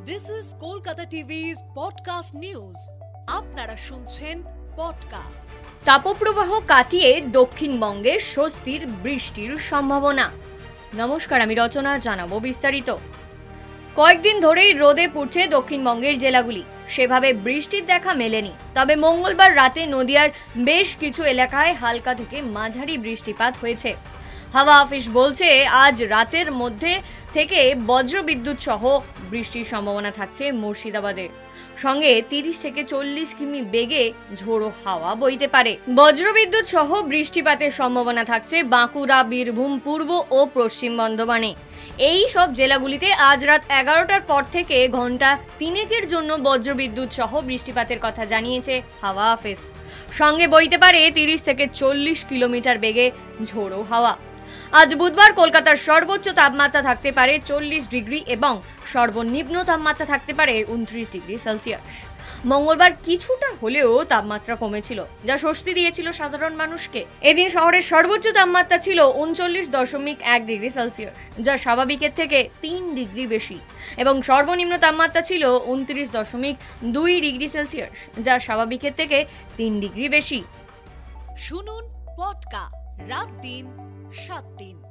This is Kolkata TV's podcast news. আপনারা শুনছেন podcast. তাপপ্রবাহ কাটিয়ে দক্ষিণবঙ্গে স্বস্তির বৃষ্টির সম্ভাবনা। নমস্কার, আমি রচনা, জানাবো বিস্তারিত। কয়েকদিন ধরেই রোদে পুড়ছে দক্ষিণবঙ্গের জেলাগুলি, সেভাবে বৃষ্টির দেখা মেলেনি। তবে মঙ্গলবার রাতে নদিয়ার বেশ কিছু এলাকায় হালকা থেকে মাঝারি বৃষ্টিপাত হয়েছে। হাওয়া অফিস বলছে আজ রাতের মধ্যে থেকে বজ্রবিদ্যুৎ সহ বৃষ্টির সম্ভাবনা থাকছে মুর্শিদাবাদে। সঙ্গে 30 থেকে 40 কিমি বেগে ঝোড়ো হাওয়া বইতে পারে। বজ্রবিদ্যুৎ সহ বৃষ্টিপাতের সম্ভাবনা থাকছে বাঁকুড়া, বীরভূম, পূর্ব ও পশ্চিম বর্ধমানে। এই সব জেলাগুলিতে আজ রাত 11টার পর থেকে ঘন্টা 3 জন্য বজ্রবিদ্যুৎ সহ বৃষ্টিপাতের কথা জানিয়েছে হাওয়া অফিস। সঙ্গে বইতে পারে 30 থেকে 40 কিলোমিটার বেগে ঝোড়ো হাওয়া। আজ বুধবার কলকাতার সর্বোচ্চ তাপমাত্রা থাকতে পারে 40 ডিগ্রি এবং সর্বনিম্ন তাপমাত্রা থাকতে পারে 29 ডিগ্রি সেলসিয়াস। মঙ্গলবার কিছুটা হলেও তাপমাত্রা কমেছিল, যা স্বস্তি দিয়েছিল সাধারণ মানুষকে। এদিন শহরের সর্বোচ্চ তাপমাত্রা ছিল 39.1 ডিগ্রি সেলসিয়াস, যা স্বাভাবিকের থেকে 3 ডিগ্রি বেশি, এবং সর্বনিম্ন তাপমাত্রা ছিল 29.2 ডিগ্রি সেলসিয়াস, যা স্বাভাবিকের থেকে 3 ডিগ্রি বেশি। শুনুন পডকাস্ট রাত দিন 7 দিন।